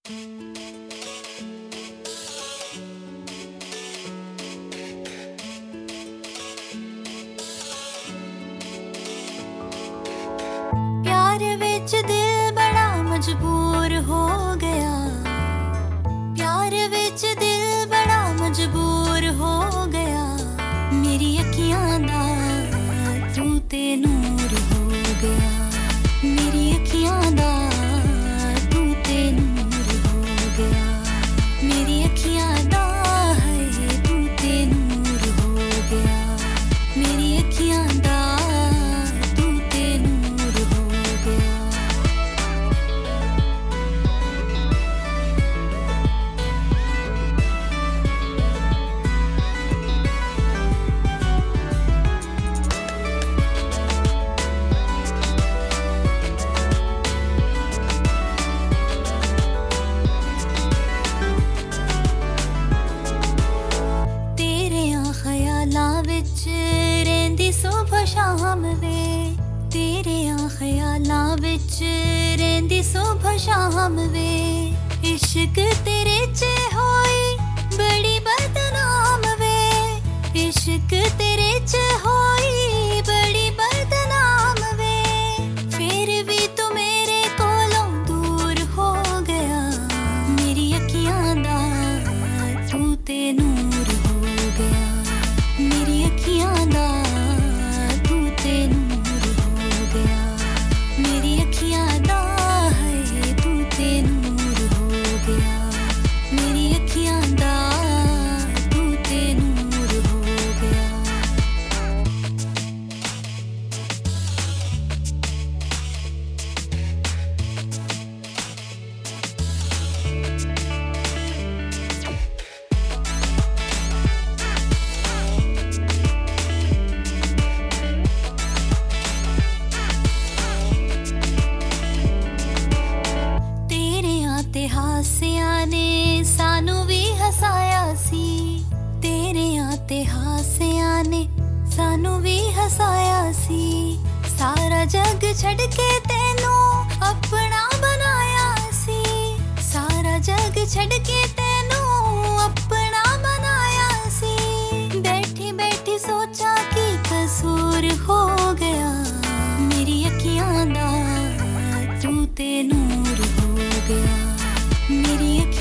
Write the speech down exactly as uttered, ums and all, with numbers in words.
प्यार विच दिल बड़ा मजबूर हो गया, प्यार विच दिल बड़ा मजबूर हो गया। मेरी अखियां दा तू ते नूर हो गया, मेरी अखियां दा तू ते नूर हो गया, मेरी अखियां दा है तू ते नूर हो गया, मेरी अखियां दा तू ते नूर हो गया। ख्यालां विच रहिंदी सुबह शाम वे, तेरे आ ख्यालां विच रहिंदी सुबह शाम वे। इश्क तेरे च होई बड़ी बदनाम वे, इश्क तेरे च होई बड़ी बदनाम वे। फिर भी तू मेरे कोलों दूर हो गया, मेरी अखियां दा तू ते नूर हो गया, मेरी अखियां दा तू ते नूर हो गया, मेरी अखियां दा है तू ते नूर हो गया, मेरी अखियां दा तू ते नूर हो गया। ते हासियां ने सानू भी हसाया सी, तेरे आते हासियां ने सानू भी हसाया सी। सारा जग छड़ के तेनू अपना बनाया सी, सारा जग छड़ के तेनू अपना बनाया सी। बैठी बैठी सोचा कि कसूर हो गया, मेरी अखियां दा तू ते नूर हो गया, मेरी